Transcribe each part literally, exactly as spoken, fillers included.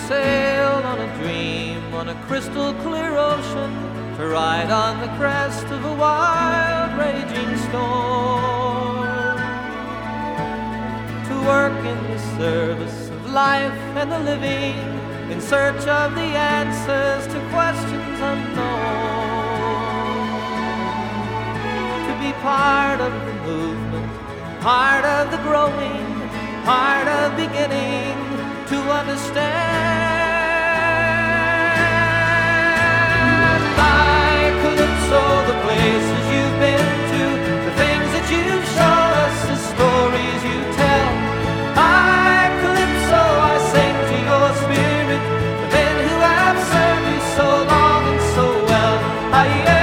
sail on a dream on a crystal clear ocean, to ride on the crest of a wild raging storm, to work in the service of life and the living, in search of the answers to questions unknown, to be part of the movement, part of the growing, part of beginning to understand. By Calypso, the places you've been to, the things that you've shown us, the stories you tell. By Calypso, I sing to your spirit, the men who have served you so long and so well. I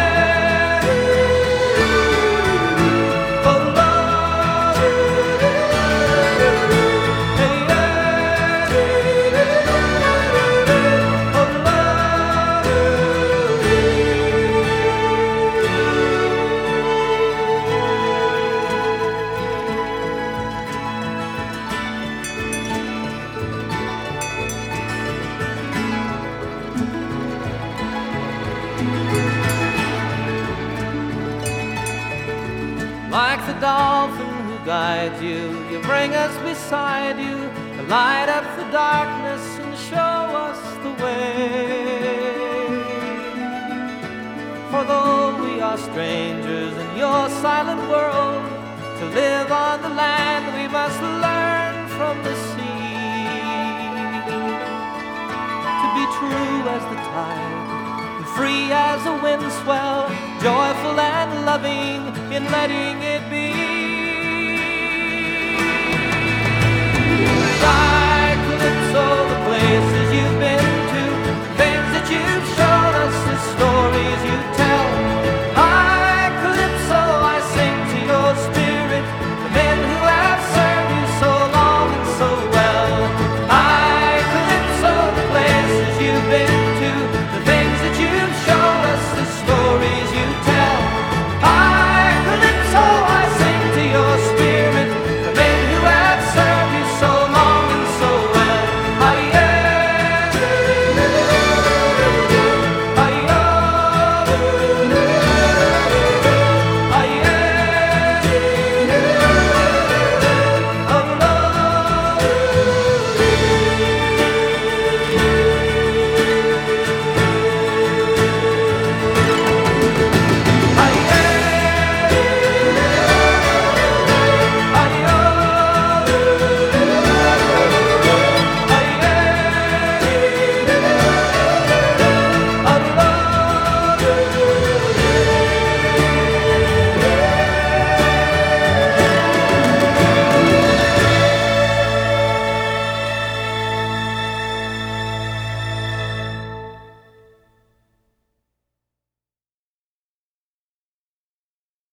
like the dolphin who guides you, you bring us beside you, to light up the darkness and show us the way. For though we are strangers in your silent world, to live on the land we must learn from the sea, to be true as the tide, free as a wind swell, joyful and loving in letting it be.